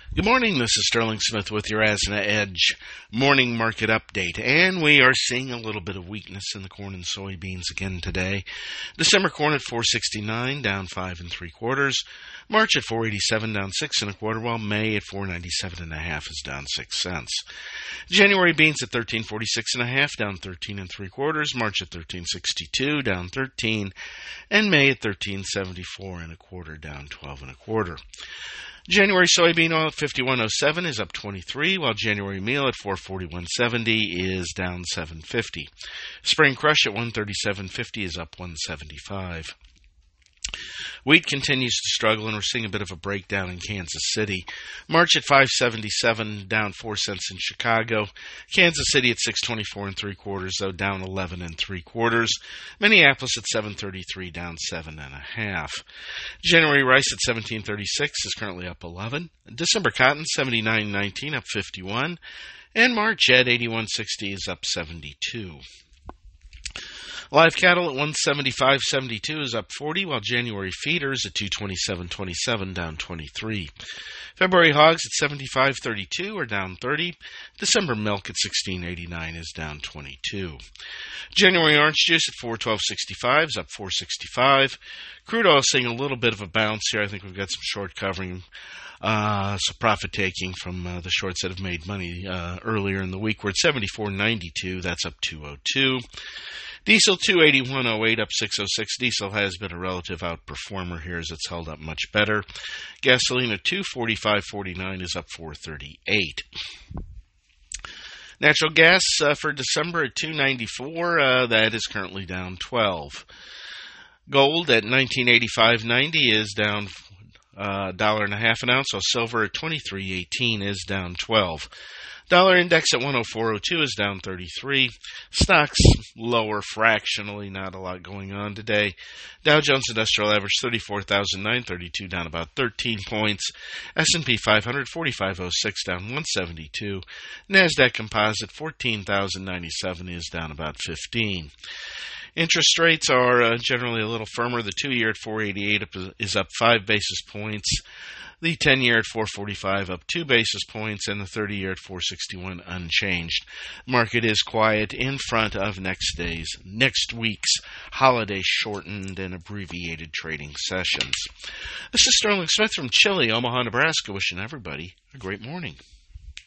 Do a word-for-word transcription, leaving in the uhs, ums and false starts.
Good morning, this is Sterling Smith with your Asna Edge morning market update, and we are seeing a little bit of weakness in the corn and soybeans again today. December corn at four sixty-nine, down five and three quarters. March at four eighty-seven, down six and a quarter, while May at four ninety-seven and a half is down six cents. January beans at thirteen forty-six and a half, down thirteen and three quarters. March at thirteen sixty-two, down thirteen, and May at thirteen seventy-four and a quarter, down twelve and a quarter. January soybean oil at fifty-one oh seven is up twenty-three, while January meal at four forty-one seventy is down seven fifty. Spring crush at one thirty-seven fifty is up one seventy-five. Wheat continues to struggle, and we're seeing a bit of a breakdown in Kansas City. March at five seventy-seven, down four cents in Chicago. Kansas City at six twenty-four and three quarters, though down eleven and three quarters. Minneapolis at seven thirty-three, down seven and a half. January rice at seventeen thirty-six is currently up eleven. December cotton seventy-nine nineteen, up fifty-one, and March at eighty-one sixty is up seventy-two. Live cattle at one seventy-five seventy-two is up forty, while January feeders at two twenty-seven twenty-seven, down twenty-three. February hogs at seventy-five thirty-two are down thirty. December milk at sixteen eighty-nine is down twenty-two. January orange juice at four twelve sixty-five is up four sixty-five. Crude oil seeing a little bit of a bounce here. I think we've got some short covering. Uh, some profit taking from uh, the shorts that have made money uh, earlier in the week. We're at seventy-four ninety-two. That's up two oh two. Diesel two eighty-one oh eight, up six oh six. Diesel has been a relative outperformer here as it's held up much better. Gasoline at two forty-five forty-nine is up four thirty-eight. Natural gas uh, for December at two ninety-four. Uh, that is currently down twelve. Gold at nineteen eighty-five ninety is down a uh, dollar and a half an ounce, while silver at twenty-three eighteen is down twelve. Dollar index at one oh four oh two is down thirty-three. Stocks lower fractionally, not a lot going on today. Dow Jones Industrial Average thirty-four thousand nine hundred thirty-two, down about thirteen points. S and P five hundred forty-five oh six, down one seventy-two. NASDAQ Composite fourteen thousand ninety-seven is down about fifteen. Interest rates are uh, generally a little firmer. The two-year at four eighty-eight is up five basis points. The ten-year at four forty-five up two basis points, and the thirty-year at four sixty-one unchanged. Market is quiet in front of next day's, next week's holiday shortened and abbreviated trading sessions. This is Sterling Smith from Chile, Omaha, Nebraska, wishing everybody a great morning.